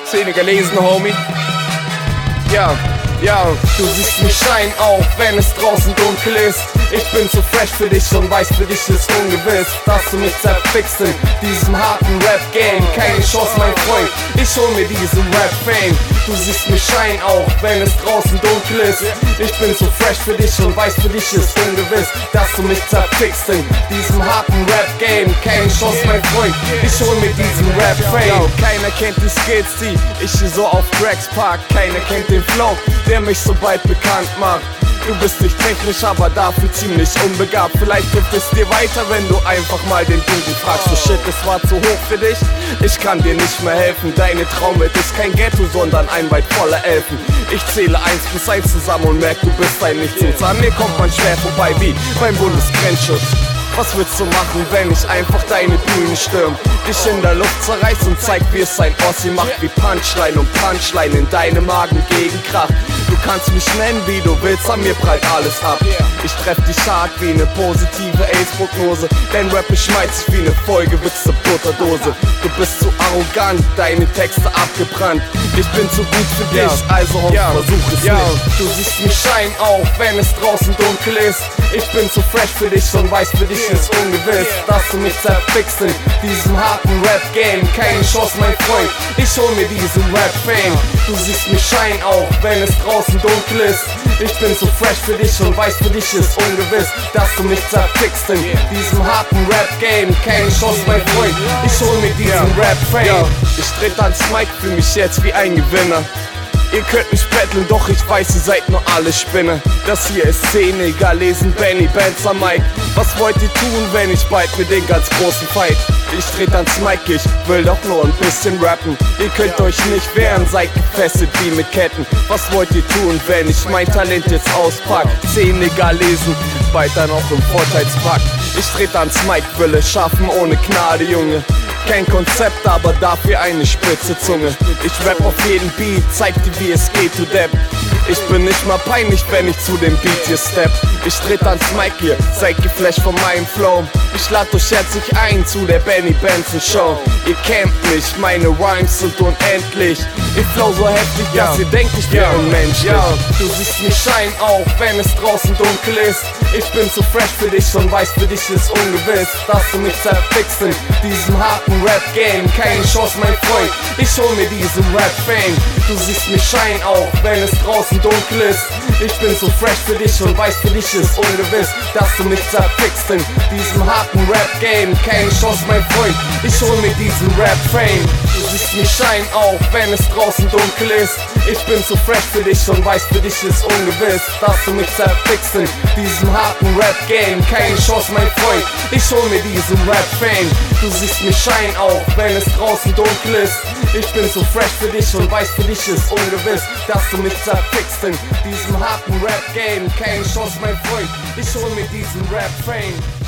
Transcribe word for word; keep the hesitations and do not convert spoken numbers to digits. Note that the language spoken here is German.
Szene gelesen, Homie. Ja, ja, du siehst mich scheinen auch, wenn es draußen dunkel ist. Ich bin zu fresh für dich und weiß, für dich ist ungewiss, dass du mich zerfickst in diesem harten Rap-Game. Keine Chance, mein Freund, ich hol mir diesen Rap-Fame. Du siehst mich scheinen auch, wenn es draußen dunkel ist. Ich bin zu fresh für dich und weiß, für dich ist ungewiss, dass du mich zerfickst in diesem harten Rap-Game. Keine Chance, mein Freund, ich hol mir diesen Rap-Fame. Keiner kennt die Skills, die ich hier so auf Tracks park. Keiner kennt den Flow, der mich so bald bekannt macht. Du bist nicht technisch, aber dafür ziemlich unbegabt. Vielleicht hilft es dir weiter, wenn du einfach mal den Duden fragst. So shit, es war zu hoch für dich, ich kann dir nicht mehr helfen. Deine Traumwelt ist kein Ghetto, sondern ein Wald voller Elfen. Ich zähle eins bis eins zusammen und merk, du bist ein Nichts. An mir kommt man schwer vorbei wie beim Bundesgrenzschutz. Was willst du machen, wenn ich einfach deine Bühne stürm? Dich in der Luft zerreiß und zeig, wie es ein Ossi macht. Wie Punchline und Punchline in deinem Magen gegenkracht. Du kannst mich nennen, wie du willst, an mir prallt alles ab. Ich treff dich hart wie eine positive Ace-Prognose. Dein Rap beschmeißt sich wie eine vollgewichste Butterdose. Du bist zu arrogant, deine Texte abgebrannt. Ich bin zu gut für dich, also hoff, versuch es nicht. Du siehst mich scheinen auch, wenn es draußen dunkel ist. Ich bin zu fresh für dich und weiß, für dich ist ungewiss, dass du mich zerfickst in diesem harten Rap-Game. Keine Chance, mein Freund, ich hol mir diesen Rap-Fame. Du siehst mich scheinen auch, wenn es draußen dunkel ist. Ich bin zu fresh für dich und weiß, für dich ist ungewiss, dass du mich zerfickst in diesem harten Rap-Game. Keine Chance, mein Freund, ich hol mir diesen Rap-Fame. Ich tritt ans Mic, fühl mich jetzt wie ein Gewinner. Ihr könnt mich betteln, doch ich weiß, ihr seid nur alle Spinner. Das hier ist Szene, egal lesen Benny Benz am Mic. Was wollt ihr tun, wenn ich bald mit den ganz großen fight? Ich tritt ans Mic, ich will doch nur ein bisschen rappen. Ihr könnt euch nicht wehren, seid gefesselt wie mit Ketten. Was wollt ihr tun, wenn ich mein Talent jetzt auspack? Szene, egal lesen, bald dann auch im Vorteilspack. Ich tritt ans Mic, will es schaffen ohne Gnade, Junge. Kein Konzept, aber dafür eine spitze Zunge. Ich rap auf jeden Beat, zeig dir wie es geht, du Depp. Ich bin nicht mal peinlich, wenn ich zu dem Beat hier step. Ich tritt ans Mic hier, seid geflasht von meinem Flow. Ich lad euch herzlich ein zu der Benny Benson Show. Ihr kennt mich, meine Rhymes sind unendlich. Ich flow so heftig, dass ihr denkt, ich wäre unmenschlich. Du siehst mich scheinen auch, wenn es draußen dunkel ist. Ich bin zu fresh für dich und weiß, für dich ist ungewiss, dass du mich zerfickst in diesem harten Rap-Game. Keine Chance, mein Freund, ich hol mir diesen Rap-Fame. Du siehst mich scheinen auch, wenn es draußen dunkel ist. Ich bin zu fresh für dich und weiß, für dich ist ungewiss, dass du mich zerfickst in diesem harten Rap-Game. Keine Chance, mein Freund, ich hol mir diesen Rap-Fame. Du siehst mich scheinen auch, wenn es draußen dunkel ist. Ich bin zu fresh für dich und weiß, für dich ist ungewiss, dass du mich zerfickst in diesem harten Rap-Game. Keine Chance, mein Freund, ich hol mir diesen Rap-Fame. Du siehst mich scheinen auch, wenn es draußen dunkel ist. Ich bin zu fresh für dich und weiß, für dich ist ungewiss, dass du mich zerfickst in diesem harten Rap-Game. Keine Chance, mein Freund, ich hol mir diesen Rap-Fame.